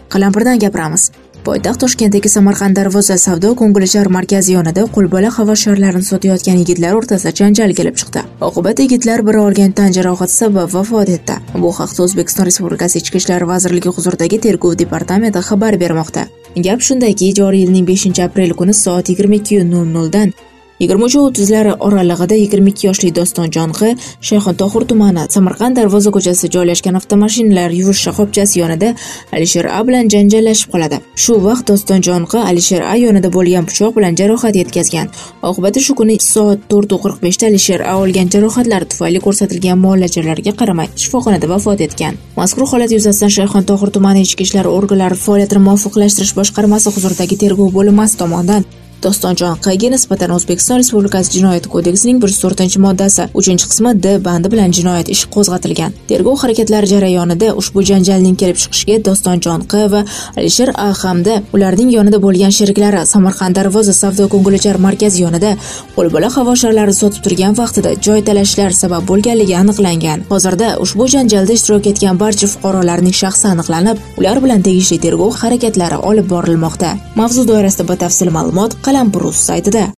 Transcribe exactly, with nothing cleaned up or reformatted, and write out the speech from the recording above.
Qalampirdan gapiramiz. Poytaxt Toshkentdagi Samarqand Darvoza savdo-ko'ngilochar markazi yonida qo'lbola havo sharlarini sotayotgan yigitlar o'rtasida janjal kelib chiqdi. Oqibatda yigitlar biri olgan tan jarohati sabab vafot etdi. Bu haqda O'zbekiston Respublikasi Ichki ishlar vazirligi huzuridagi Tergov departamenti xabar bermoqda. Gap shundaki, joriy yilning beshinchi aprel kuni soat yigirma ikki nol nol dan yigirma uch o'ttizlar oralig'ida yigirma ikki yoshli Dostonjon Q. Shayxontohur tumani Samarqand Darvoza ko'chasida joylashgan avtomashinalar yuvish shoxobchasi yonida Alisher A bilan janjallashib qoladi. Shu vaqt Dostonjon Q. Alisher A yonida bo'lgan pichoq bilan jarohat yetkazgan. Oqibatda shu kuni soat to'rt qirq besh da Alisher A olgan jarohatlari tufayli ko'rsatilgan muolajalarga qaramay shifoxonada vafot etgan. Mazkur holat yuzasidan Shayxontohur tumani ichki ishlar organlari faoliyatini muvofiqlashtirish boshqarmasi huzuridagi tergov bo'linmasi tomonidan Dostonjon Q.ga nisbatan O'zbekiston Respublikasi Jinoyat kodeksining bir yuz to'rtinchi moddasi uchinchi qismi D bandi bilan jinoyat ishi qo'zg'atilgan. Tergov harakatlari jarayonida ushbu janjalning kelib chiqishiga Dostonjon Q va Alisher A hamda ularning yonida bo'lgan sheriklari Samarqand Darvoza savdo-ko'ngilochar markazi yonida qo'lbola havo sharlari sotib turgan vaqtida joy talashlar sabab bo'lganligi aniqlangan. Hozirda ushbu janjalda ishtirok etgan barcha fuqarolarning shaxsi aniqlanib, ular bilan tegishli tergov harakatlari olib borilmoqda. Mavzu doirasida batafsil ma'lumot Qalampir.uz saytida.